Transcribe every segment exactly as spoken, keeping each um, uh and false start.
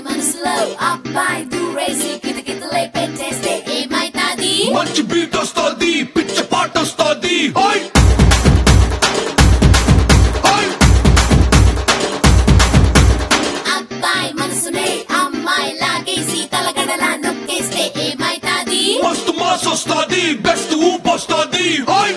మనసులో అబ్బాయి దూరేసి కితకితలై పెట్టేస్తే ఏమైతాది? మంచి బీట్ వస్తుంది, పిచ్చ పాట వస్తుంది. అబ్బాయి మనసునే అమ్మాయి లాగేసి తలగడలా నొక్కేస్తే ఏమైతాది? మస్తు మాస్ వస్తుంది, బెస్ట్ ఊపు వస్తుంది.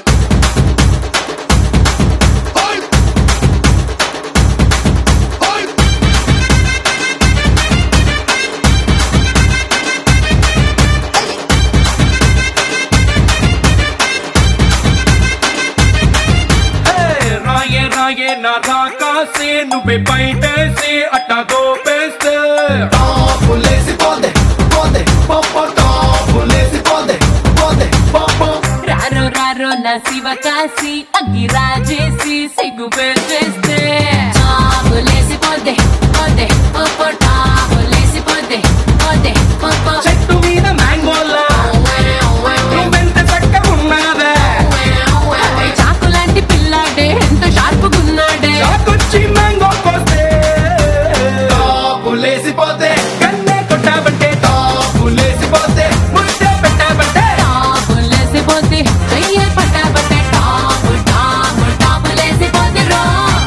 నా రాకాసే నువ్వే బయటేసి అట్టా దోపేస్తే టాపులేసి పోదే పోదే పప్ప టాపులేసి పోదే పోదే పప్ప రారో రారో నా శివ కాసి అగ్గి రాజేసి సిగ్గు పెట్టేస్తే టాపులేసి పోదే పోదే పప్ప టాపులేసి పోదే పోదే పప్ప చెట్టు మీద మ్యాంగోలా నువ్వెంత చక్కగా ఉన్నావే చాకు లాంటి పిల్లాడే ఎంత షార్పుగున్నాడే చాకొచ్చి మ్యాంగో కోస్తే టాపులేసి పోతే కన్నే కొట్టాబంటే టాపులేసి పోతే ముద్దే పెట్టాబంటే టాపులేసి పోతే అయ్యే పట్టాబట్టే టాపు టాపు టాపులేసి పోతే రో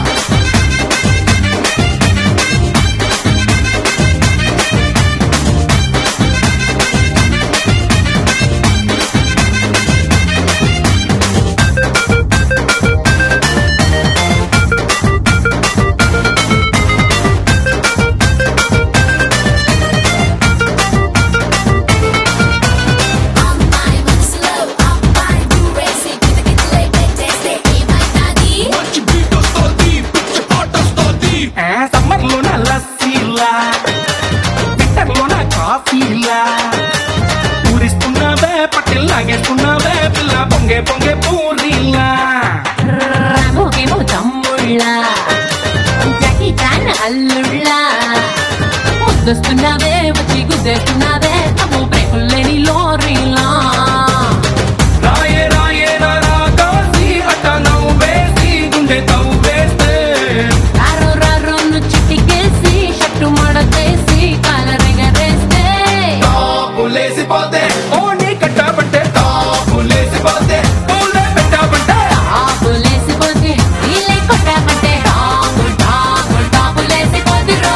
సమ్మర్లో నా లస్సీలా వింటర్లో నా కాఫీలా ఊరిస్తున్నావే పట్టెలు లాగేస్తున్నావే పిల్ల పొంగే పొంగే పూరీలా రామోకేమో తమ్ముళ్ళ జాకీ చాన్ అల్లుళ్ళ ముద్దొస్తున్నావే వచ్చి గుద్దేస్తున్నావే అమ్మో బ్రేకుల్లేని లోరీలా రాయే రాయే నా రాకాసి అట్ట నవ్వేసి గుండె తవ్వేస్తే రారో రారో నువ్వు చిటికేసి షట్టు మడతేసి కాలరెగరేస్తే టాపులేసి పోతే ఓని కట్టాబంటే టాపులేసి పోతే పూలే పెట్టాబంటే టాపులేసి పోతే నీళ్ళే కొట్టామంటే టాపు టాపు టాపులేసి పోతే రో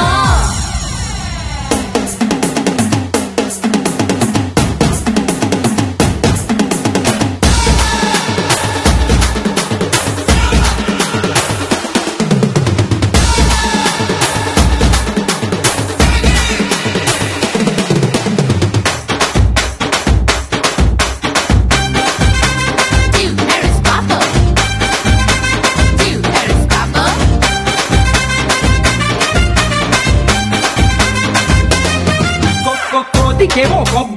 Two Harris Papa. Two Harris Papa. కొక్కొ కోతికేమో కొబ్బ